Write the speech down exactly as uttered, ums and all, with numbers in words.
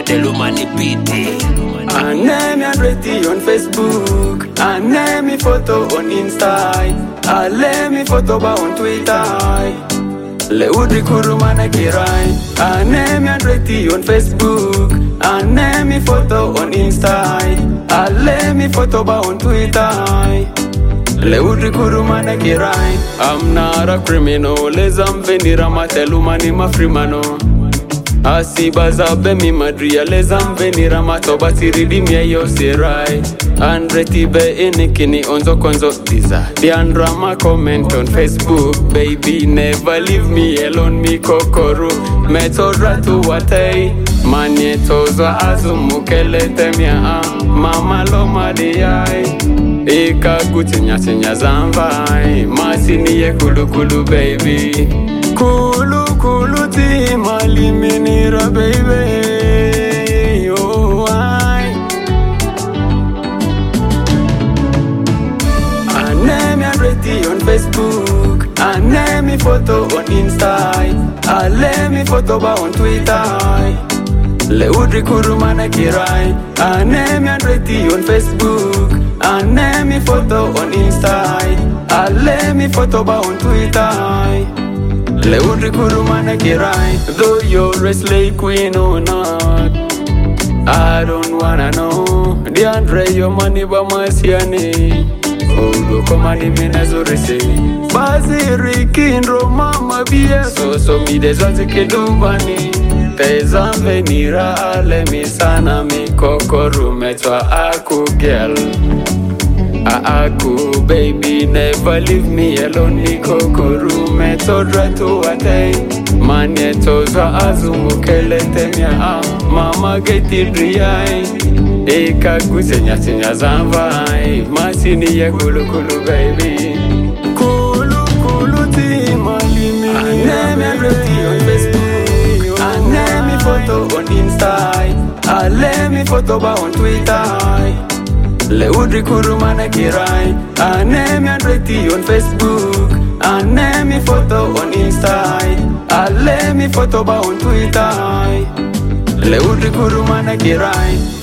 Telumani Pity. Ane mi andreti on Facebook, ane mi photo on Insta, ale mi photo ba on Twitter. Le udri kurumana kirai, ane mi andreti on Facebook, ane mi photo on Insta, ale mi photo ba on Twitter. Le udri kurumana kirai. I'm not a criminal, lezam venira matelumani mafrimano. Asibaza bemi madria lezam venira matoba tiridimia yoserai. Andreti be inikini onzo konzo tiza. Diandra ma comment on Facebook, baby never leave me alone mi kokoru. Metodra tu watei, manietozo azumukele temia mama loma diai. Ika gutinya tinya zamvai, masini ye kulu kulu baby. Kulu kulu ti maliminira baby. Oh I ane mi andreti on Facebook, ane mi photo on Insta, ale mi photo ba on Twitter. Le udri kurumana kirai, ane mi andreti on Facebook, ane mi photo on Insta, ale mi photo ba on Twitter. Le udri kurumana kirai. Though you're a slay queen or not, I don't wanna know. Diandre your money ba masiani. Ogo komani minazurisi. Baziri kindro mama bia. So so mi deswazi kidubani. Pezan venira ale mi sana mi kokoru metwa aku girl. Aku baby never leave me alone ni kokoru metodra tu atei. Manieto za azumukele temia mama geti driai. Eka gusenya senya zamvai, masini ye kulu kulu baby. Kulu kulu ti malimi. Ane mi andreti on Facebook, ane mi photo on Insta, ale mi photo ba on Twitter. Le udri kurumana kirai, ane mi andreti on Facebook, ane mi photo on Insta, ale mi photo ba on Twitter. Le udri kurumana kirai.